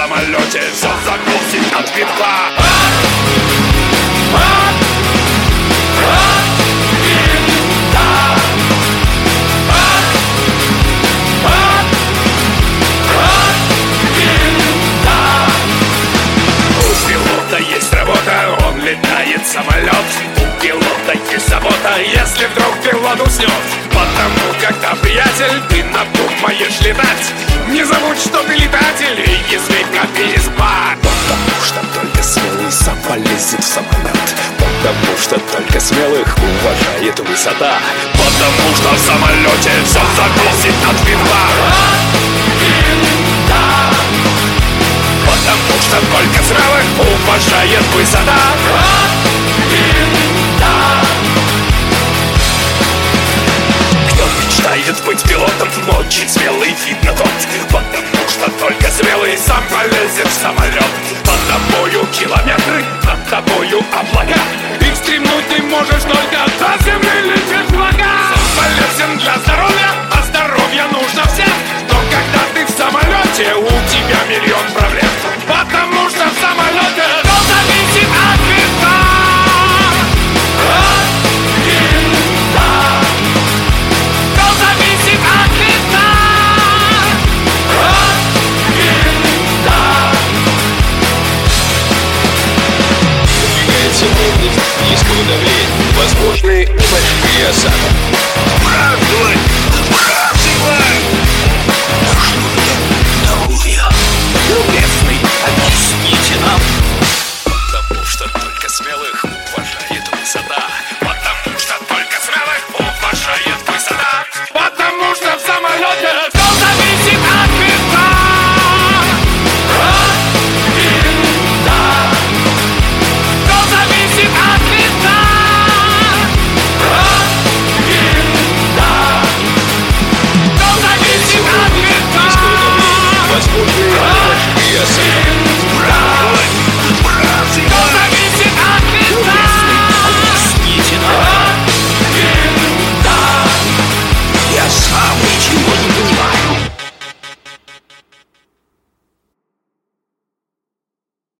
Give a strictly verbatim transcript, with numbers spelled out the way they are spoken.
самолете все зависит от винта. У пилота есть работа, он летает самолет. У пилота есть забота, если вдруг пилот уснет. Потому, когда, приятель, ты надумаешь летать, не забудь, что ты летатель, и языка переспать. Потому что только смелый сам полезет в самолет. Потому что только смелых уважает высота. Потому что в самолете все зависит